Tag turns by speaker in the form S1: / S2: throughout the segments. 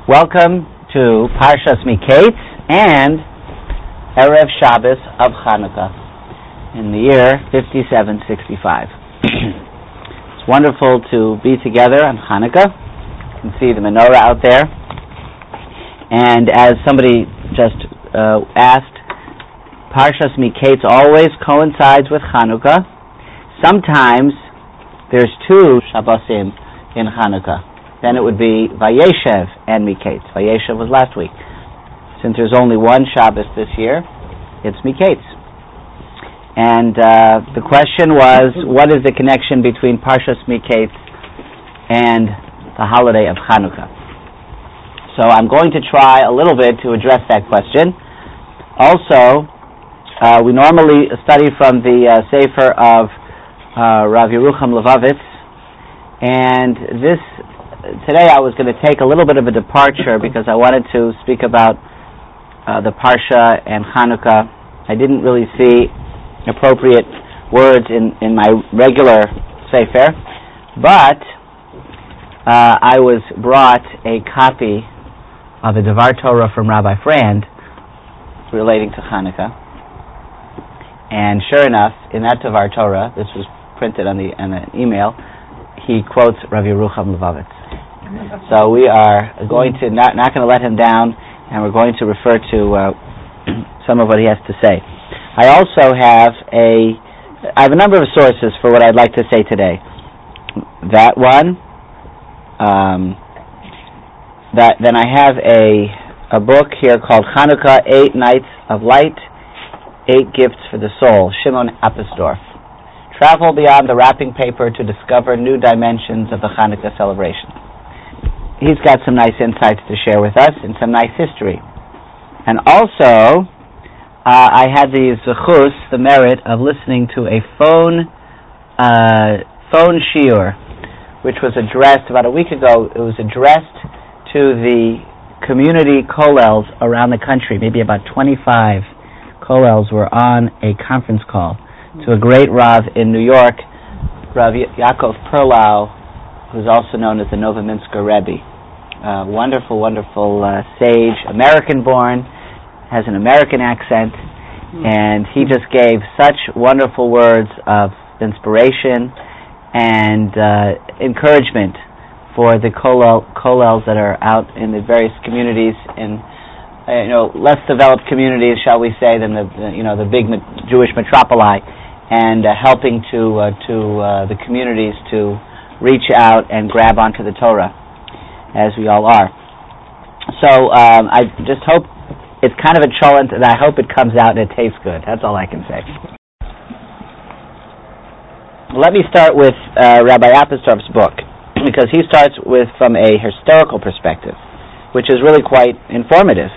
S1: Welcome to Parshas Miketz and Erev Shabbos of Chanukah in the year 5765. It's wonderful to be together on Chanukah. You can see the menorah out there. And as somebody just asked, Parshas Miketz always coincides with Chanukah. Sometimes there's two Shabbosim in Chanukah. Then it would be Vayeshev and Miketz. Vayeshev was last week. Since there's only one Shabbos this year, it's Miketz. And the question was, what is the connection between Parshas Miketz and the holiday of Chanukah? So I'm going to try a little bit to address that question. Also, we normally study from the Sefer of Rav Yerucham Levovitz, and today I was going to take a little bit of a departure because I wanted to speak about the Parsha and Chanukah. I didn't really see appropriate words in my regular Sefer, but I was brought a copy of the Devar Torah from Rabbi Frand relating to Chanukah. And sure enough, in that Devar Torah, this was printed on an email, he quotes Rav Yerucham Levovitz. So we are going to not going to let him down, and we're going to refer to some of what he has to say. I also have I have a number of sources for what I'd like to say today. That one, then I have a book here called Chanukah, 8 Nights of Light, 8 Gifts for the Soul, Shimon Appersdorf. Travel beyond the wrapping paper to discover new dimensions of the Chanukah celebration. He's got some nice insights to share with us and some nice history. And also, I had the zechus, the merit of listening to a phone shiur, which was addressed about a week ago. It was addressed to the community kollels around the country. Maybe about 25 kollels were on a conference call to a great Rav in New York, Rav Yaakov Perlau, who's also known as the Novominsker Rebbe. Wonderful, wonderful sage, American-born, has an American accent, and he just gave such wonderful words of inspiration and encouragement for the kollels that are out in the various communities in less developed communities, shall we say, than the big Jewish metropoli, and helping to the communities to reach out and grab onto the Torah, as we all are. So I just hope it's kind of a cholent, and I hope it comes out and it tastes good. That's all I can say. Let me start with Rabbi Appersdorf's book, because he starts from a historical perspective, which is really quite informative.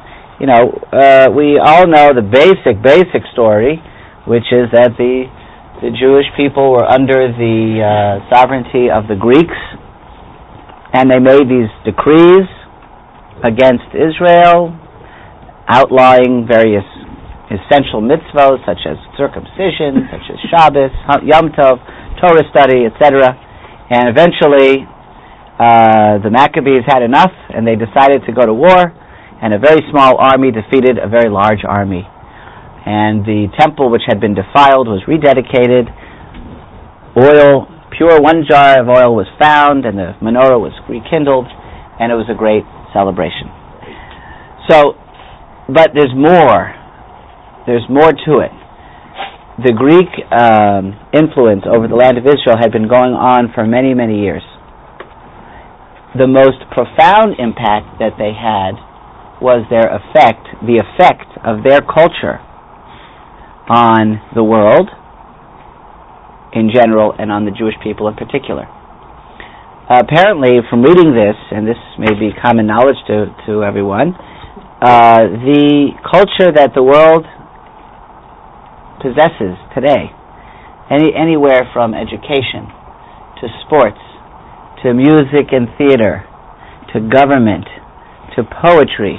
S1: We all know the basic story, which is that the Jewish people were under the sovereignty of the Greeks, and they made these decrees against Israel, outlawing various essential mitzvot, such as circumcision, such as Shabbos, Yom Tov, Torah study, etc. And eventually, the Maccabees had enough, and they decided to go to war, and a very small army defeated a very large army. And the temple, which had been defiled, was rededicated. Oil, pure 1 jar of oil was found, and the menorah was rekindled, and it was a great celebration. So, but there's more. There's more to it. The Greek influence over the land of Israel had been going on for many, many years. The most profound impact that they had was the effect of their culture on the world in general and on the Jewish people in particular. Apparently, from reading this, and this may be common knowledge to everyone, the culture that the world possesses today, anywhere from education to sports to music and theater to government to poetry,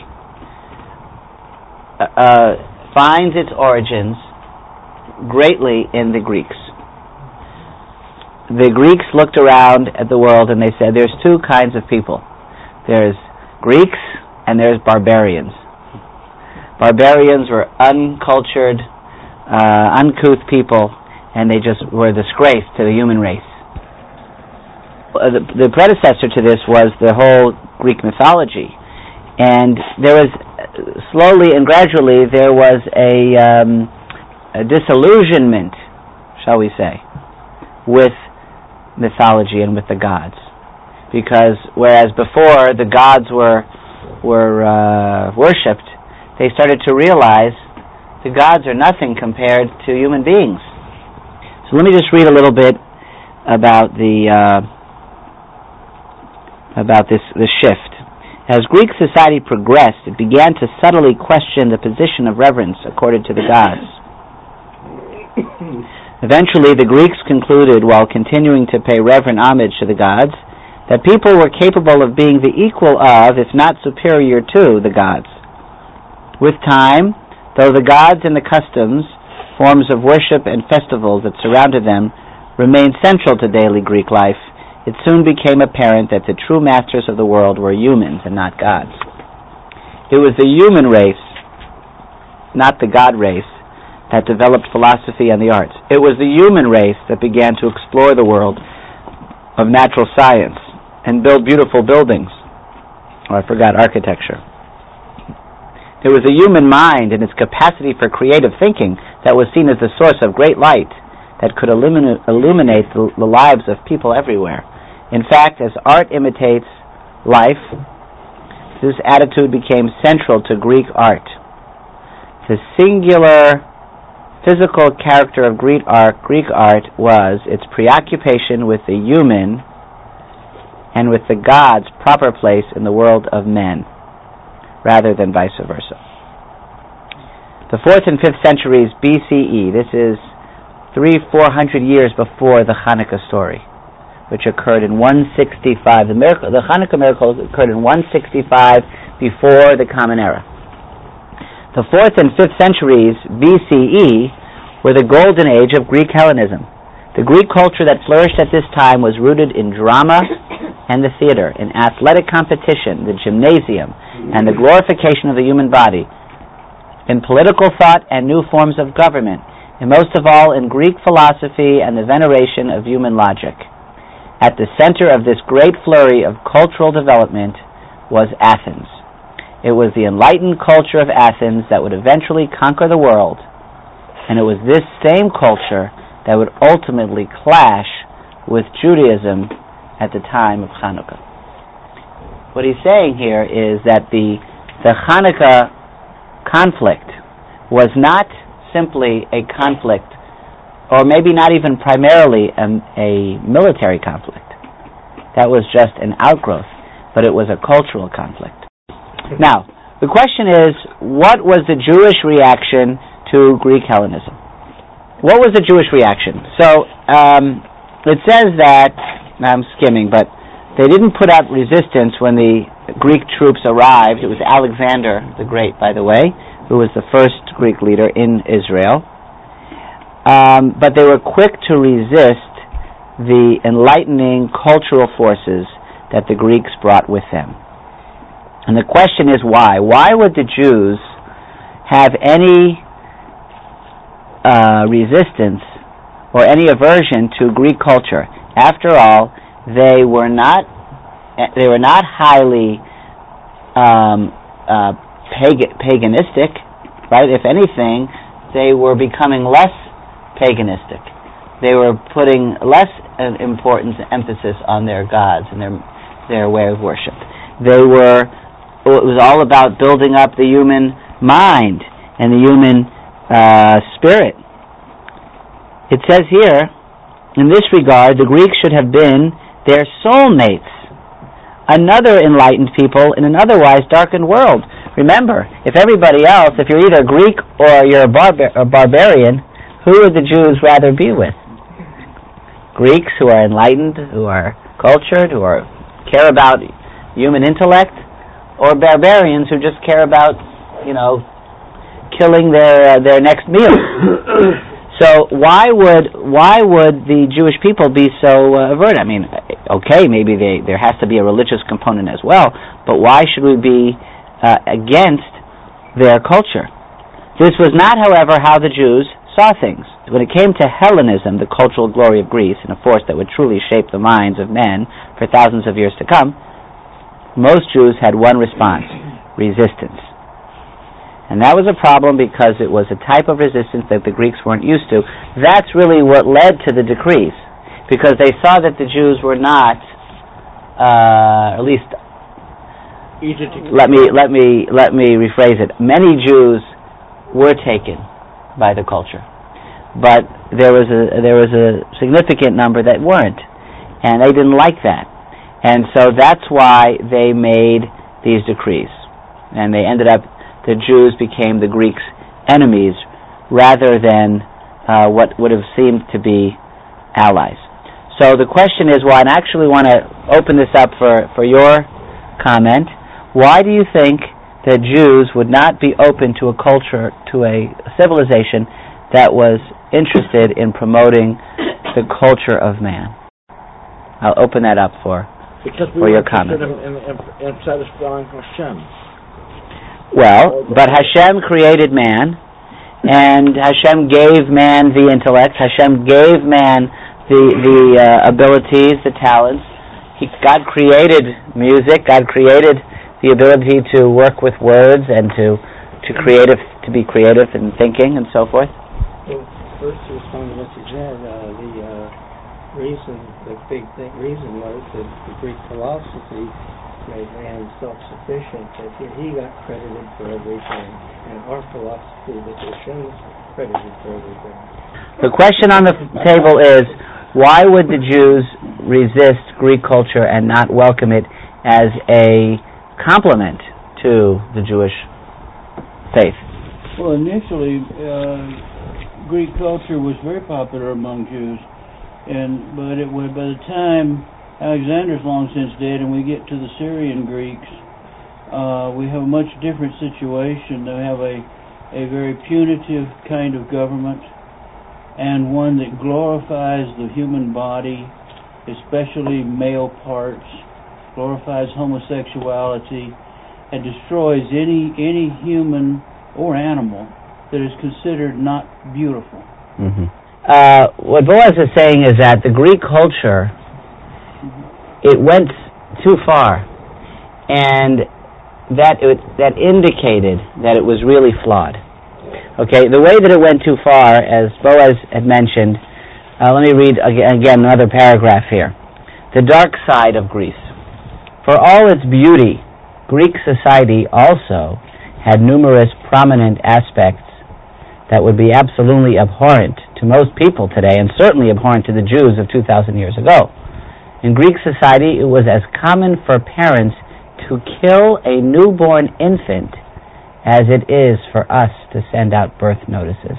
S1: finds its origins greatly in the Greeks. The Greeks looked around at the world and they said there's two kinds of people. There's Greeks, and there's barbarians. Barbarians were uncultured, uncouth people, and they just were a disgrace to the human race. The predecessor to this was the whole Greek mythology, and there was slowly and gradually there was a disillusionment, shall we say, with mythology and with the gods, because whereas before the gods were worshipped, they started to realize the gods are nothing compared to human beings. So let me just read a little bit about this shift. As Greek society progressed, it began to subtly question the position of reverence accorded to the gods. Eventually, the Greeks concluded, while continuing to pay reverent homage to the gods, that people were capable of being the equal of, if not superior to, the gods. With time, though the gods and the customs, forms of worship and festivals that surrounded them remained central to daily Greek life, it soon became apparent that the true masters of the world were humans and not gods. It was the human race, not the god race, that developed philosophy and the arts. It was the human race that began to explore the world of natural science and build beautiful buildings. Architecture. It was the human mind and its capacity for creative thinking that was seen as the source of great light that could illuminate the lives of people everywhere. In fact, as art imitates life, this attitude became central to Greek art. The singular physical character of Greek art was its preoccupation with the human and with the gods' proper place in the world of men, rather than vice versa. The 4th and 5th centuries BCE, this is 300-400 years before the Hanukkah story, which occurred in 165. The Hanukkah miracle occurred in 165 before the Common Era. The 4th and 5th centuries BCE were the golden age of Greek Hellenism. The Greek culture that flourished at this time was rooted in drama and the theater, in athletic competition, the gymnasium, and the glorification of the human body, in political thought and new forms of government, and most of all in Greek philosophy and the veneration of human logic. At the center of this great flurry of cultural development was Athens. It was the enlightened culture of Athens that would eventually conquer the world, and it was this same culture that would ultimately clash with Judaism at the time of Hanukkah. What he's saying here is that the Hanukkah conflict was not simply a conflict, or maybe not even primarily a military conflict. That was just an outgrowth, but it was a cultural conflict. Now, the question is, what was the Jewish reaction to Greek Hellenism? What was the Jewish reaction? So, it says that, I'm skimming, but they didn't put out resistance when the Greek troops arrived. It was Alexander the Great, by the way, who was the first Greek leader in Israel. But they were quick to resist the enlightening cultural forces that the Greeks brought with them. And the question is why? Why would the Jews have any resistance or any aversion to Greek culture? After all, they were not highly paganistic, right? If anything, they were becoming less paganistic. They were putting less importance and emphasis on their gods and their way of worship. It was all about building up the human mind and the human spirit. It says here, in this regard, the Greeks should have been their soulmates, another enlightened people in an otherwise darkened world. Remember, if you're either Greek or you're a barbarian, who would the Jews rather be with? Greeks who are enlightened, who are cultured, who care about human intellect, or barbarians who just care about, killing their next meal? So why would the Jewish people be so averted? I mean, okay, maybe there has to be a religious component as well, but why should we be against their culture? This was not, however, how the Jews saw things. When it came to Hellenism, the cultural glory of Greece, and a force that would truly shape the minds of men for thousands of years to come, most Jews had one response: resistance. And that was a problem because it was a type of resistance that the Greeks weren't used to. That's really what led to the decrees, because they saw that the Jews were not, at least, let me rephrase it. Many Jews were taken by the culture, but there was a significant number that weren't, and they didn't like that, and so that's why they made these decrees, and they ended up. The Jews became the Greeks' enemies rather than what would have seemed to be allies. So the question is, and I actually want to open this up for your comment. Why do you think that Jews would not be open to a culture, to a civilization that was interested in promoting the culture of man? I'll open that up for your comment.
S2: In satisfying Hashem.
S1: Well, but Hashem created man, and Hashem gave man the intellect. Hashem gave man the abilities, the talents. God created music. God created the ability to work with words and to be creative in thinking and so forth.
S3: Well, first to respond to what you said, the big reason was that the Greek philosophy made man self-sufficient, that he got credited for everything, and our philosophy that Hashem is credited for everything.
S1: The question on the table is, why would the Jews resist Greek culture and not welcome it as a complement to the Jewish faith?
S4: Well, initially, Greek culture was very popular among Jews, but by the time Alexander's long since dead, and we get to the Syrian Greeks, we have a much different situation. They have a very punitive kind of government, and one that glorifies the human body, especially male parts, glorifies homosexuality, and destroys any human or animal that is considered not beautiful.
S1: Mm-hmm. What Boaz is saying is that the Greek culture, it went too far, and that indicated that it was really flawed. Okay, the way that it went too far, as Boaz had mentioned, let me read again another paragraph here. The dark side of Greece. For all its beauty, Greek society also had numerous prominent aspects that would be absolutely abhorrent to most people today, and certainly abhorrent to the Jews of 2,000 years ago. In Greek society, it was as common for parents to kill a newborn infant as it is for us to send out birth notices.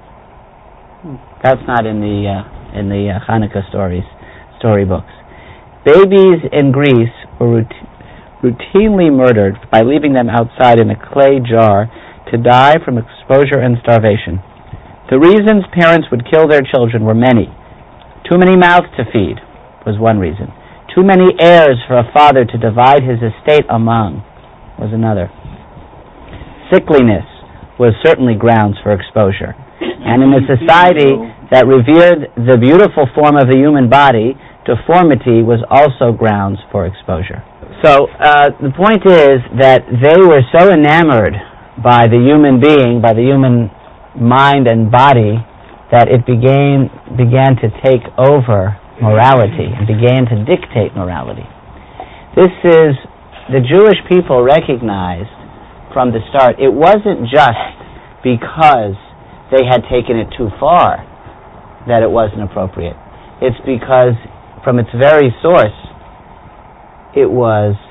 S1: That's not in the Hanukkah storybooks. Babies in Greece were routinely murdered by leaving them outside in a clay jar to die from exposure and starvation. The reasons parents would kill their children were many. Too many mouths to feed was one reason. Too many heirs for a father to divide his estate among was another. Sickliness was certainly grounds for exposure. And in a society that revered the beautiful form of the human body, deformity was also grounds for exposure. So the point is that they were so enamored by the human being, by the human mind and body, that it began to take over morality and began to dictate morality. This is the Jewish people recognized from the start. It wasn't just because they had taken it too far that it wasn't appropriate. It's because from its very source it would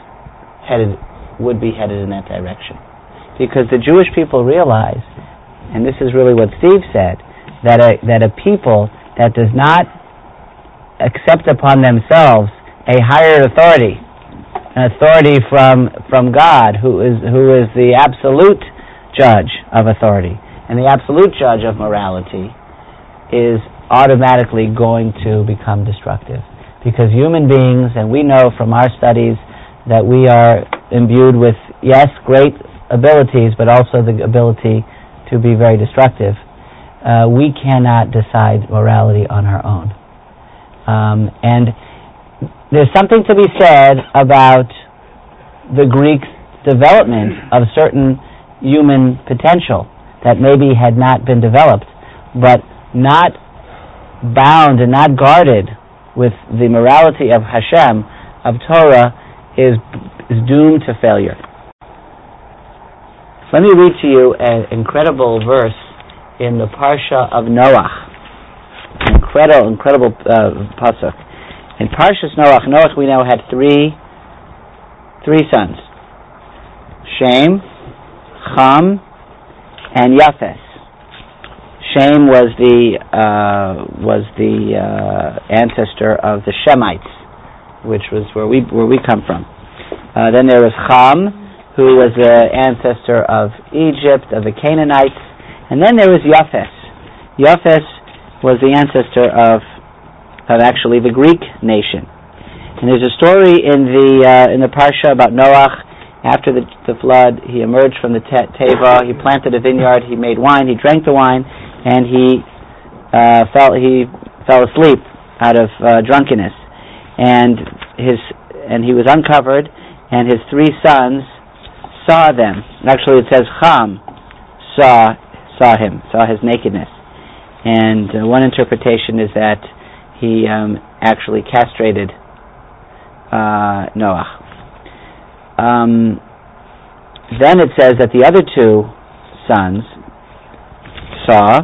S1: be headed in that direction. Because the Jewish people realized, and this is really what Steve said, that a people that does not accept upon themselves a higher authority, an authority from God, who is the absolute judge of authority and the absolute judge of morality, is automatically going to become destructive. Because human beings, and we know from our studies that we are imbued with, yes, great abilities, but also the ability to be very destructive. We cannot decide morality on our own. And there's something to be said about the Greek development of certain human potential that maybe had not been developed, but not bound and not guarded with the morality of Hashem, of Torah, is doomed to failure. Let me read to you an incredible verse in the Parsha of Noach. Incredible pasuk. In Parshas Noach, we now had three sons: Shem, Cham, and Yafes. Shem was the ancestor of the Shemites, which was where we come from. Then there was Cham, who was the ancestor of Egypt, of the Canaanites, and then there was Yafes. Yafes was the ancestor of actually the Greek nation. And there's a story in the Parsha about Noach. After the flood, he emerged from the teva. He planted a vineyard. He made wine. He drank the wine, and he fell asleep out of drunkenness. And he was uncovered, and his three sons saw them. Actually, it says Cham saw his nakedness. And one interpretation is that he actually castrated Noach. Then it says that the other two sons saw.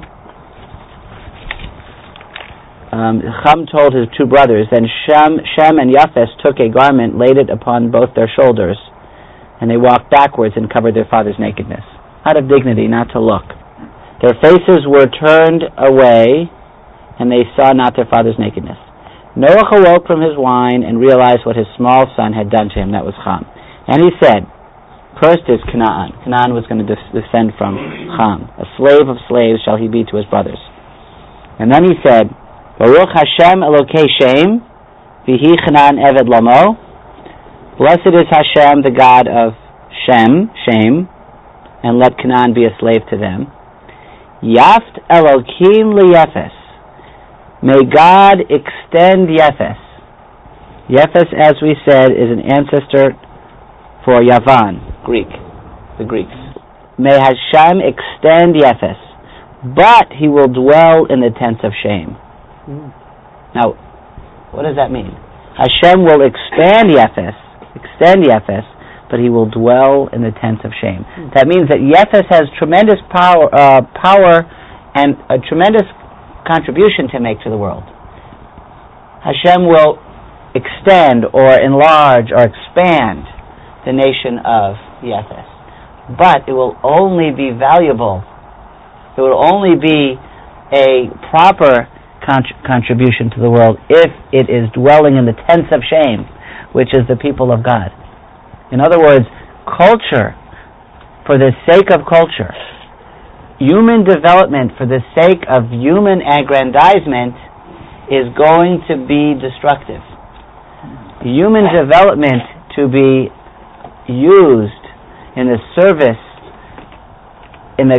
S1: Cham told his two brothers. Then Shem and Yafes took a garment, laid it upon both their shoulders, and they walked backwards and covered their father's nakedness, out of dignity, not to look. Their faces were turned away, and they saw not their father's nakedness. Noach awoke from his wine and realized what his small son had done to him. That was Cham. And he said, "Cursed is Canaan." Canaan was going to descend from Cham. "A slave of slaves shall he be to his brothers." And then he said, "Baruch Hashem Elokei Shem, v'hi Canaan Eved Lamo." Blessed is Hashem, the God of Shem, and let Canaan be a slave to them. Yaft Elokim liyefes. May God extend Yefes. Yefes, as we said, is an ancestor for Yavan, the Greeks. May Hashem extend Yefes, but he will dwell in the tents of Shem. Now, what does that mean? Hashem will extend Yefes, but he will dwell in the tents of Shem. That means that Yefes has tremendous power and a tremendous contribution to make to the world. Hashem will extend or enlarge or expand the nation of Yefes. But it will only be valuable, it will only be a proper contribution to the world if it is dwelling in the tents of Shem, which is the people of God. In other words, culture, for the sake of culture, human development for the sake of human aggrandizement is going to be destructive. Human development to be used in the service, under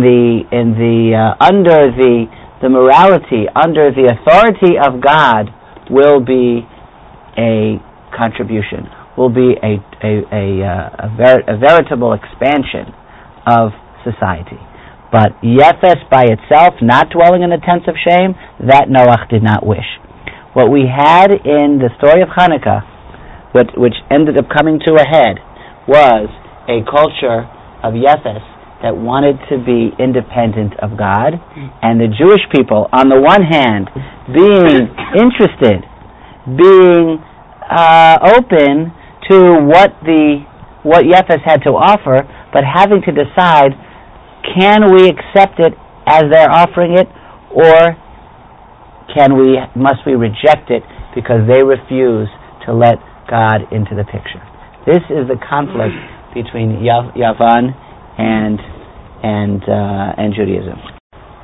S1: the morality, under the authority of God, will be a contribution, will be a veritable expansion of society. But Yefes by itself, not dwelling in the tents of Shem, that Noach did not wish. What we had in the story of Hanukkah, which ended up coming to a head, was a culture of Yefes that wanted to be independent of God, and the Jewish people, on the one hand, being interested, being open to what Yefes had to offer, but having to decide, can we accept it as they're offering it, or must we reject it because they refuse to let God into the picture? This is the conflict between Yavan and Judaism.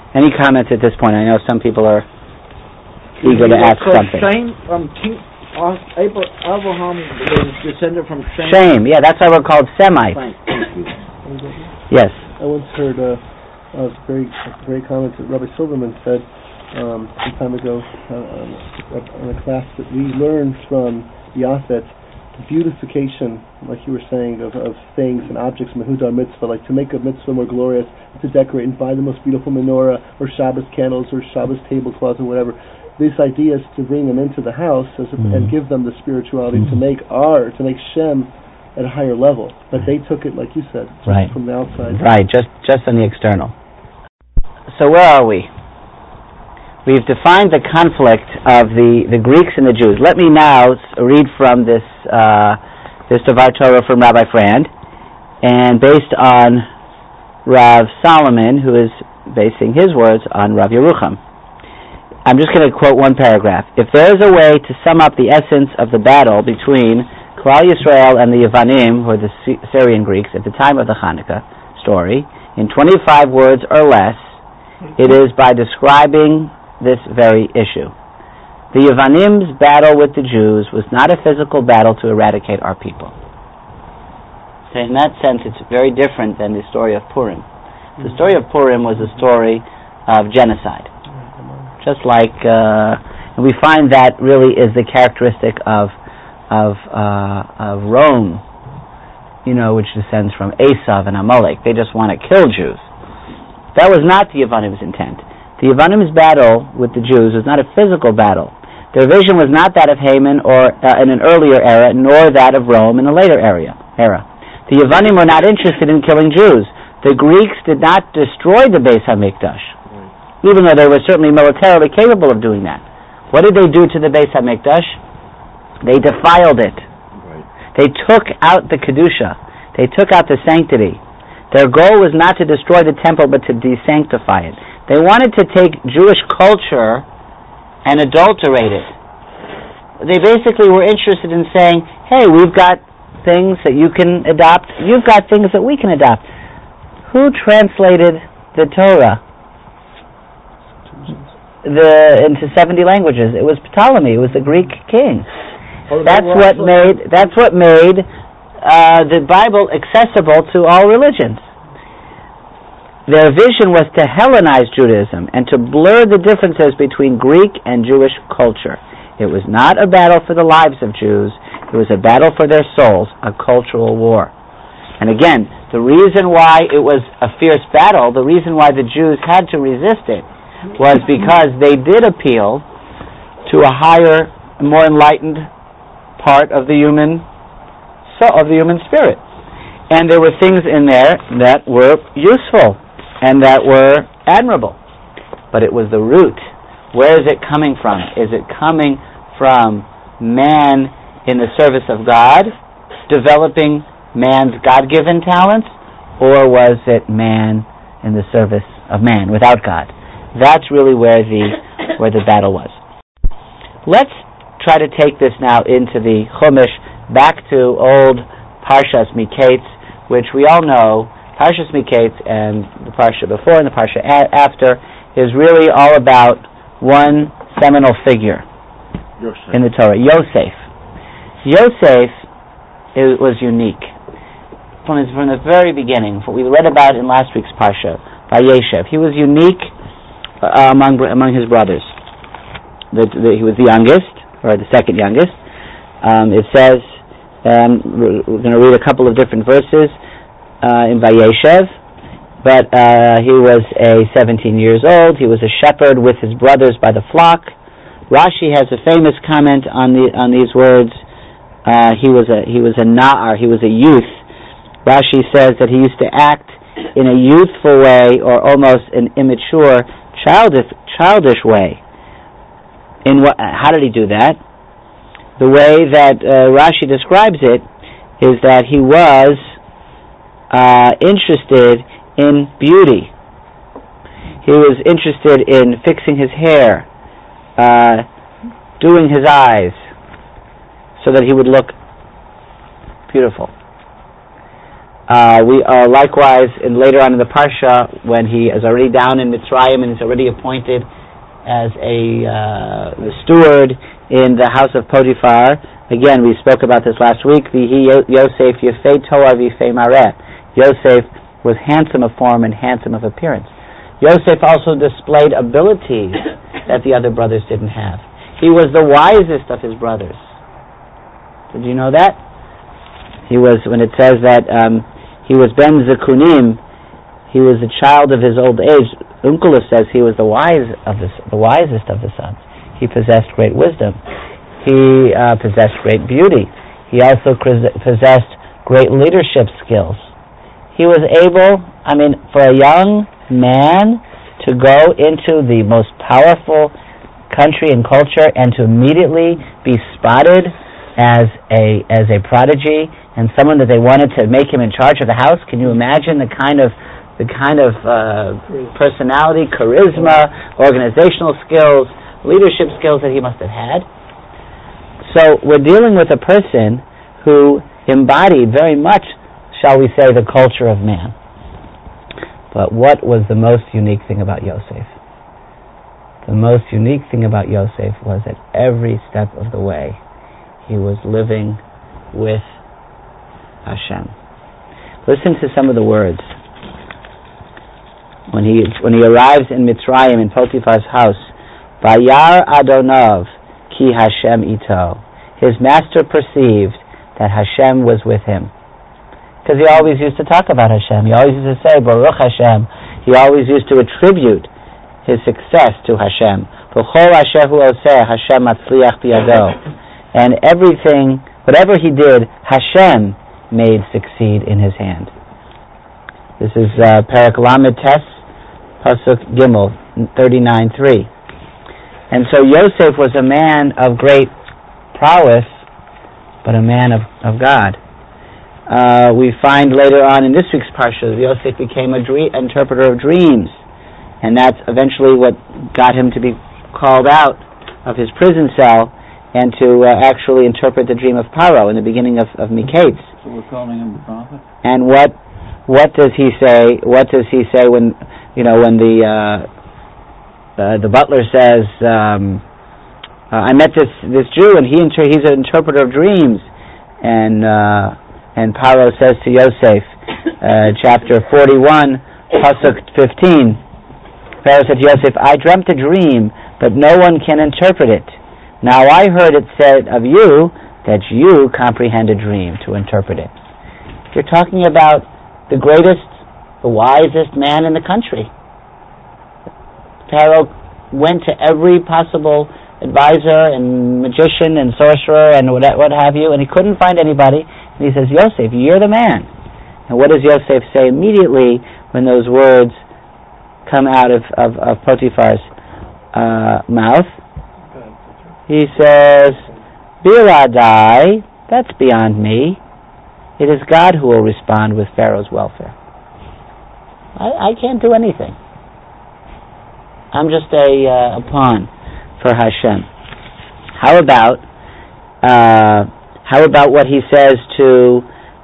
S1: Any comments at this point? I know some people are eager to ask something.
S2: Shem, King Abraham was descended from Shem.
S1: Shem, yeah, that's why we're called Semites.
S2: Thank you.
S1: Yes.
S5: I once heard a very comment that Rabbi Silverman said some time ago in a class that we learned from Yafet beautification, like you were saying, of things and objects, Mehudar mitzvah, like to make a mitzvah more glorious, to decorate and buy the most beautiful menorah or Shabbos candles or Shabbos tablecloths or whatever. This idea is to bring them into the house and give them the spirituality to make Shem at a higher level. But they took it, like you said, from the outside.
S1: Right, just on the external. So where are we? We've defined the conflict of the Greeks and the Jews. Let me now read from this Devar Torah from Rabbi Frand, and based on Rav Solomon, who is basing his words on Rav Yerucham. I'm just going to quote one paragraph. If there is a way to sum up the essence of the battle between Klal Yisrael and the Yevanim, who are the Syrian Greeks, at the time of the Hanukkah story, in 25 words or less, it is by describing this very issue. The Yevanim's battle with the Jews was not a physical battle to eradicate our people. So in that sense, it's very different than the story of Purim. The story of Purim was a story of genocide. Just like, and we find that really is the characteristic of Rome, which descends from Esav and Amalek. They just want to kill Jews. That was not the Yevanim's intent. The Yevanim's battle with the Jews was not a physical battle. Their vision was not that of Haman or in an earlier era, nor that of Rome in a later era. The Yevanim were not interested in killing Jews. The Greeks did not destroy the Beis HaMikdash, even though they were certainly militarily capable of doing that. What did they do to the Beis HaMikdash? They defiled it. They took out the Kedusha. They took out the sanctity. Their goal was not to destroy the temple, but to desanctify it. They wanted to take Jewish culture and adulterate it. They basically were interested in saying, hey, we've got things that you can adopt, you've got things that we can adopt. Who translated the Torah into 70 languages? It was Ptolemy. It was the Greek king. That's what made the Bible accessible to all religions. Their vision was to Hellenize Judaism and to blur the differences between Greek and Jewish culture. It was not a battle for the lives of Jews. It was a battle for their souls, a cultural war. And again, the reason why it was a fierce battle, the reason why the Jews had to resist it, was because they did appeal to a higher, more enlightened part of the human spirit. And there were things in there that were useful and that were admirable. But it was the root. Where is it coming from? Is it coming from man in the service of God, developing man's God-given talents, or was it man in the service of man without God? That's really where the battle was. Let's try to take this now into the Chumash, back to old Parshas Miketz, which we all know. Parshas Miketz and the Parsha before and the Parsha after is really all about one seminal figure in the Torah, Yosef. Yosef was unique. From the very beginning, what we read about in last week's Parsha, Vayeshev, he was unique among his brothers. He was the youngest, or the second youngest. It says, we're going to read a couple of different verses in Vayeshev, but he was 17 years old. He was a shepherd with his brothers by the flock. Rashi has a famous comment on these words. He was a na'ar. He was a youth. Rashi says that he used to act in a youthful way, or almost an immature, childish way. How did he do that? The way that Rashi describes it is that he was interested in beauty. He was interested in fixing his hair, doing his eyes, so that he would look beautiful. We are likewise, later on in the Parsha, when he is already down in Mitzrayim and is already appointed as the steward in the house of Potiphar. Again, we spoke about this last week. Yosef Yefei Toar V'Yefei Mareh. Yosef was handsome of form and handsome of appearance. Yosef also displayed abilities that the other brothers didn't have. He was the wisest of his brothers. Did you know that? He was, when it says that he was Ben Zekunim, he was the child of his old age. Onkelos says he was the wisest of the sons. He possessed great wisdom. He possessed great beauty. He also possessed great leadership skills. He was able, for a young man to go into the most powerful country and culture and to immediately be spotted as a prodigy and someone that they wanted to make him in charge of the house. Can you imagine the kind of personality, charisma, organizational skills, leadership skills that he must have had? So we're dealing with a person who embodied very much, shall we say, the culture of man. But what was the most unique thing about Yosef? The most unique thing about Yosef was that every step of the way he was living with Hashem. Listen to some of the words. When he arrives in Mitzrayim, in Potiphar's house, Vayar Adonov ki Hashem ito. His master perceived that Hashem was with him. Because he always used to talk about Hashem. He always used to say, Baruch Hashem. He always used to attribute his success to Hashem. V'chol asher hu oseh, Hashem matzliach biyado. And everything, whatever he did, Hashem made succeed in his hand. This is Perek Lamed Tes, Pasuk Gimel, 39:3. And so Yosef was a man of great prowess, but a man of God. We find later on in this week's Parsha, Yosef became an interpreter of dreams, and that's eventually what got him to be called out of his prison cell and to actually interpret the dream of Paro in the beginning of Miketz.
S4: So we're calling him the prophet?
S1: And what does he say? What does he say when the butler says, I met this Jew and he's an interpreter of dreams, and Paro says to Yosef, chapter 41, pasuk 15, Pharaoh said to Yosef, I dreamt a dream, but no one can interpret it. Now I heard it said of you that you comprehend a dream to interpret it. You're talking about the greatest, the wisest man in the country. Pharaoh went to every possible advisor and magician and sorcerer and what have you, and he couldn't find anybody. And he says, Yosef, you're the man. And what does Yosef say immediately when those words come out of Potiphar's mouth? He says, Biladai, that's beyond me. It is God who will respond with Pharaoh's welfare. I can't do anything. I'm just a pawn for Hashem. How about what he says to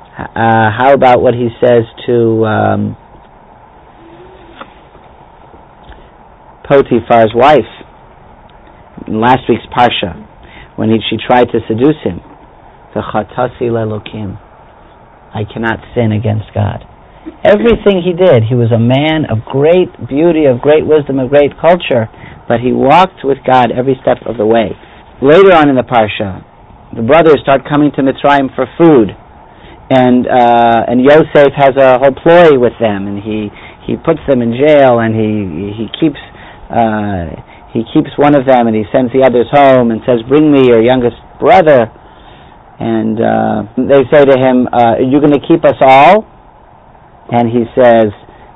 S1: Potiphar's wife in last week's Parsha, when she tried to seduce him? V'chatasi lelokim. I cannot sin against God. Everything he did, he was a man of great beauty, of great wisdom, of great culture, but he walked with God every step of the way. Later on in the Parsha, the brothers start coming to Mitzrayim for food, and Yosef has a whole ploy with them, and he puts them in jail, and he keeps one of them, and he sends the others home, and says, "Bring me your youngest brother." And they say to him, "Are you going to keep us all?" And he says,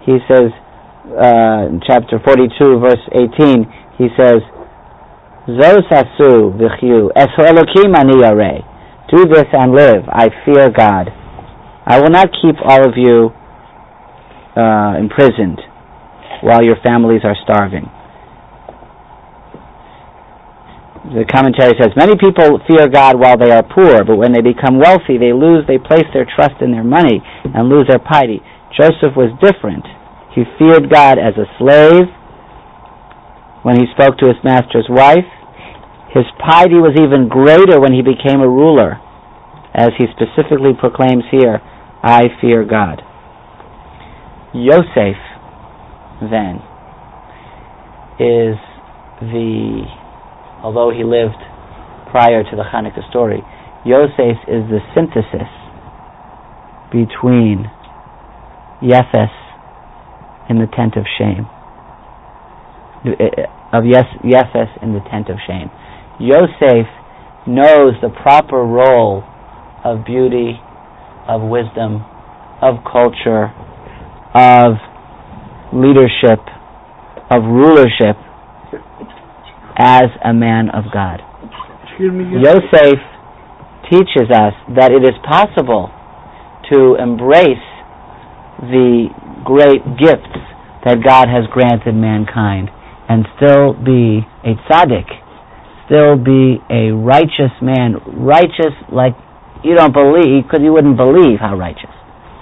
S1: in chapter 42, verse 18, he says, "Zo sasu v'chyu, es Elokim ani yareh." Do this and live. I fear God. I will not keep all of you imprisoned while your families are starving. The commentary says, many people fear God while they are poor, but when they become wealthy, they place their trust in their money. and lose their piety. Joseph was different. He feared God as a slave when he spoke to his master's wife. His piety was even greater when he became a ruler, as he specifically proclaims here, I fear God. Yosef, then, is although he lived prior to the Hanukkah story, Yosef is the synthesis between Yefes in the tent of shame. Yefes in the tent of shame. Yosef knows the proper role of beauty, of wisdom, of culture, of leadership, of rulership as a man of God. Yosef teaches us that it is possible to embrace the great gifts that God has granted mankind and still be a tzaddik, still be a righteous man, righteous like you don't believe, because you wouldn't believe how righteous.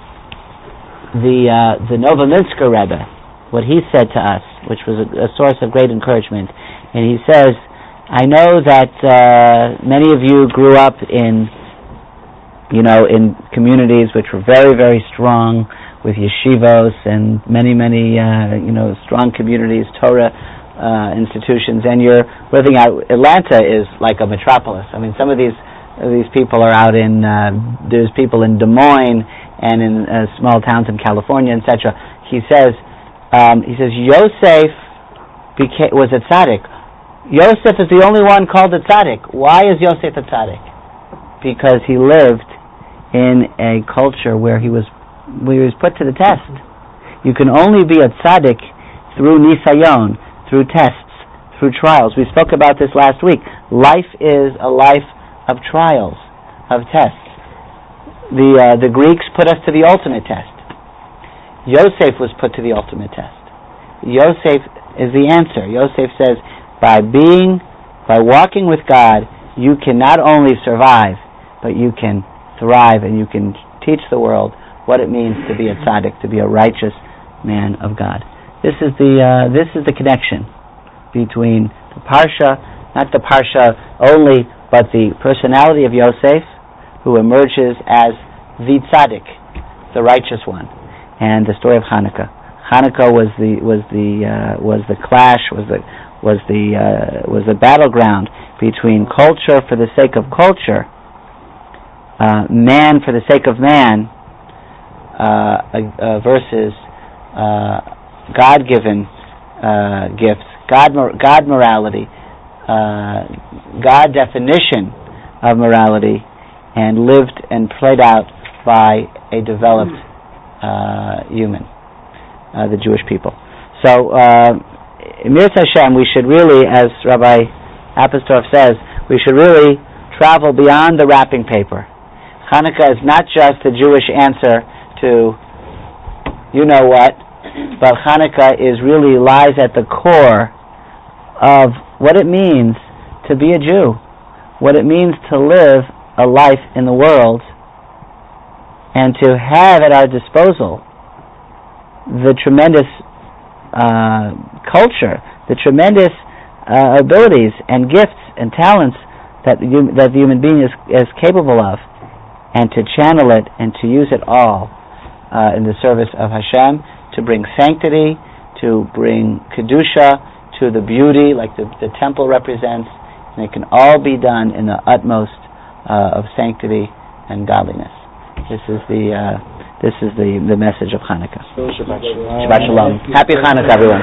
S1: The Novominsker Rebbe, what he said to us, which was a source of great encouragement, and he says, I know that many of you grew up in communities which were very, very strong, with yeshivos and many, strong communities, Torah institutions, and you're living out. Atlanta is like a metropolis. I mean, some of these people are out in. There's people in Des Moines and in small towns in California, etc. He says, Yosef was a tzaddik. Yosef is the only one called a tzaddik. Why is Yosef a tzaddik? Because he lived in a culture where he was put to the test. You can only be a tzaddik through nisayon, through tests, through trials. We spoke about this last week. Life is a life of trials, of tests. The Greeks put us to the ultimate test. Yosef was put to the ultimate test. Yosef is the answer. Yosef says, by walking with God, you can not only survive, but you can thrive and you can teach the world what it means to be a tzaddik, to be a righteous man of God. This is the connection between the parsha, not the parsha only, but the personality of Yosef, who emerges as the tzaddik, the righteous one, and the story of Hanukkah. Hanukkah was the clash, was the battleground between culture for the sake of culture, man for the sake of man, versus God-given gifts, God morality, God definition of morality, and lived and played out by a developed human, the Jewish people. So, Mir Hashem, we should really, as Rabbi Apostolf says, we should really travel beyond the wrapping paper. Hanukkah is not just a Jewish answer to you-know-what, but Hanukkah really lies at the core of what it means to be a Jew, what it means to live a life in the world, and to have at our disposal the tremendous culture, the tremendous abilities and gifts and talents that the human being is capable of, and to channel it and to use it all in the service of Hashem, to bring sanctity, to bring kedusha, to the beauty like the temple represents, and it can all be done in the utmost of sanctity and godliness. This is the message of Hanukkah. Shabbat Shalom. Happy Hanukkah, everyone.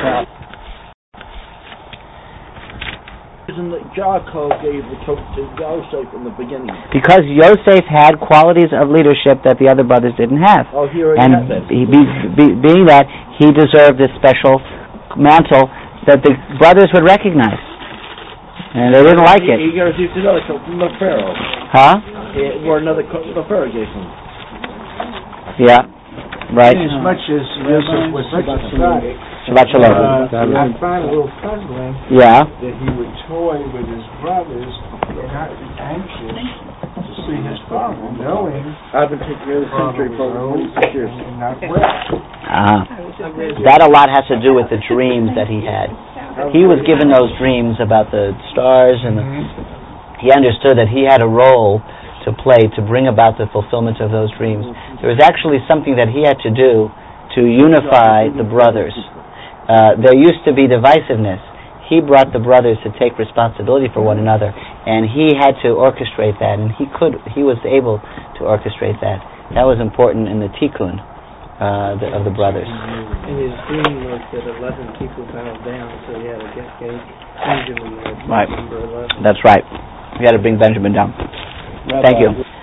S2: Yaakov gave the to Yosef in the beginning.
S1: Because Yosef had qualities of leadership that the other brothers didn't have.
S2: Oh, here
S1: and being that, he deserved this special mantle that the brothers would recognize. And they didn't like it.
S2: He received another coat from the Pharaoh.
S1: Huh?
S2: Or another coat the Pharaoh gave him.
S1: Yeah. Right.
S3: As much as Yosef was such a tzaddik,
S1: Shabbat Shalom.
S3: I find a little puzzling
S1: Yeah.
S3: that he would toy with his brothers and not be anxious to see his father, knowing
S2: I've been taking care of the cemetery for over 26 years.
S3: and not well.
S1: That a lot has to do with the dreams that he had. He was given those dreams about the stars, and he understood that he had a role to play to bring about the fulfillment of those dreams. There was actually something that he had to do to unify the brothers. There used to be divisiveness. He brought the brothers to take responsibility for one another, and he had to orchestrate that, and he was able to orchestrate that. That was important in the tikkun of the brothers.
S3: And his dream was that 11 people bowed down, so he had to get Benjamin there.
S1: Right.
S3: Number 11.
S1: That's right. We had to bring Benjamin down. Thank you.